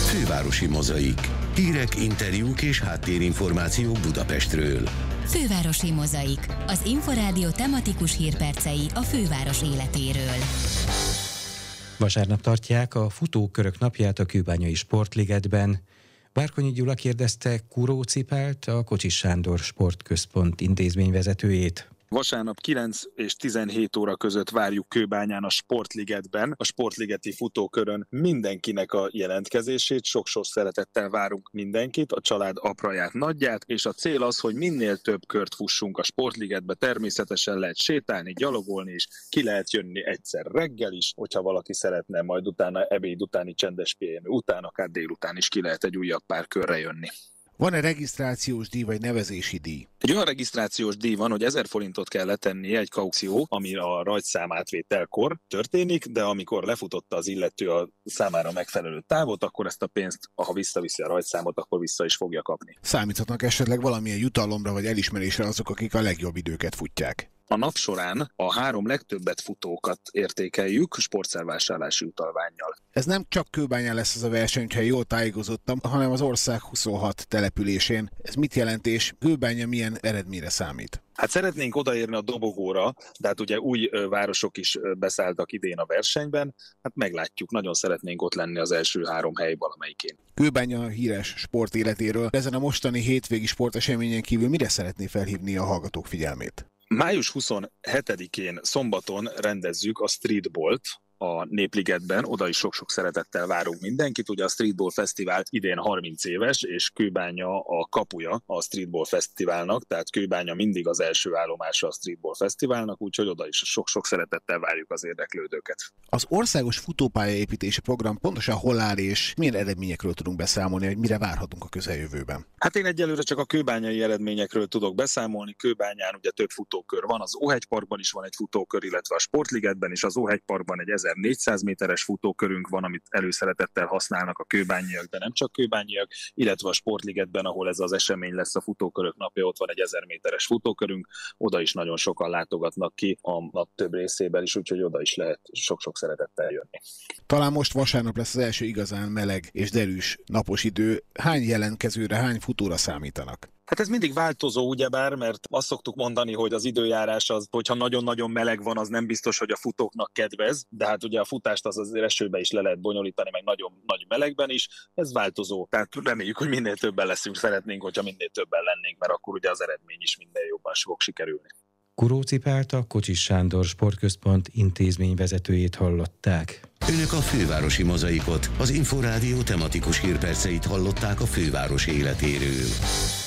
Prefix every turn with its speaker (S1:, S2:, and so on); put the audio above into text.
S1: Fővárosi Mozaik. Hírek, interjúk és háttérinformációk Budapestről.
S2: Fővárosi Mozaik. Az Inforádió tematikus hírpercei a főváros életéről.
S3: Vasárnap tartják a futókörök napját a Kőbányai Sportligetben. Várkonyi Gyula kérdezte Kuróczi Pált, a Kocsis Sándor Sportközpont intézményvezetőjét.
S4: Vasárnap 9 és 17 óra között várjuk Kőbányán a Sportligetben, a Sportligeti futókörön mindenkinek a jelentkezését. Sok-sok szeretettel várunk mindenkit, a család apraját, nagyját, és a cél az, hogy minél több kört fussunk a Sportligetbe. Természetesen lehet sétálni, gyalogolni is, ki lehet jönni egyszer reggel is, hogyha valaki szeretne, majd utána ebéd utáni csendes pihenő után, akár délután is ki lehet egy újabb pár körre jönni.
S5: Van-e regisztrációs díj vagy nevezési díj?
S4: Egy olyan regisztrációs díj van, hogy 1000 forintot kell letennie, egy kaució, ami a rajtszámátvételkor történik, de amikor lefutotta az illető a számára megfelelő távot, akkor ezt a pénzt, ha visszaviszi a rajtszámot, akkor vissza is fogja kapni.
S5: Számíthatnak esetleg valamilyen jutalomra vagy elismerésre azok, akik a legjobb időket futják?
S4: A nap során a 3 legtöbbet futókat értékeljük sportszervásárlási utalvánnyal.
S5: Ez nem csak Kőbányán lesz ez a verseny, ha jól tájékozottam, hanem az ország 26 településén. Ez mit jelent, és Kőbánya milyen eredményre számít?
S4: Hát szeretnénk odaérni a dobogóra, de hát ugye új városok is beszálltak idén a versenyben, hát meglátjuk, nagyon szeretnénk ott lenni az első 3 hely valamelyikén.
S5: Kőbánya híres sport életéről. Ezen a mostani hétvégi sporteseményen kívül mire szeretné felhívni a hallgatók figyelmét?
S4: Május 27-én szombaton rendezzük a Streetballt a Népligetben, oda is sok-sok szeretettel várunk mindenkit. Ugye a Streetball Fesztivál idén 30 éves, és Kőbánya a kapuja a Streetball Fesztiválnak, tehát Kőbánya mindig az első állomása a Streetball Fesztiválnak, úgyhogy oda is sok-sok szeretettel várjuk az érdeklődőket.
S5: Az országos futópályaépítési program pontosan hol áll, és milyen eredményekről tudunk beszámolni, hogy mire várhatunk a közeljövőben?
S4: Hát én egyelőre csak a kőbányai eredményekről tudok beszámolni. Kőbányán ugye több futókör van, az Óhegyparkban is van egy futókör, illetve a Sportligetben is. Az Óhegyparkban egy 1400 méteres futókörünk van, amit előszeretettel használnak a kőbányiak, de nem csak kőbányiak, illetve a Sportligetben, ahol ez az esemény lesz, a futókörök napja, ott van egy 1000 méteres futókörünk, oda is nagyon sokan látogatnak ki a nap több részében is, úgyhogy oda is lehet sok-sok szeretettel jönni.
S5: Talán most vasárnap lesz az első igazán meleg és derűs napos idő. Hány jelentkezőre, hány futóra számítanak?
S4: Hát ez mindig változó, ugyebár, mert azt szoktuk mondani, hogy az időjárás az, hogyha nagyon-nagyon meleg van, az nem biztos, hogy a futóknak kedvez, de hát ugye a futást az azért esőbe is le lehet bonyolítani, meg nagyon nagy melegben is, ez változó. Tehát reméljük, hogy minél többen leszünk, szeretnénk, hogyha minél többen lennénk, mert akkor ugye az eredmény is minden jobban fog sikerülni.
S3: Kuróczi Pált, a Kocsis Sándor Sportközpont intézményvezetőjét hallották.
S1: Önök a Fővárosi Mozaikot, az Inforádió tematikus hírperceit hallották a főváros életéről.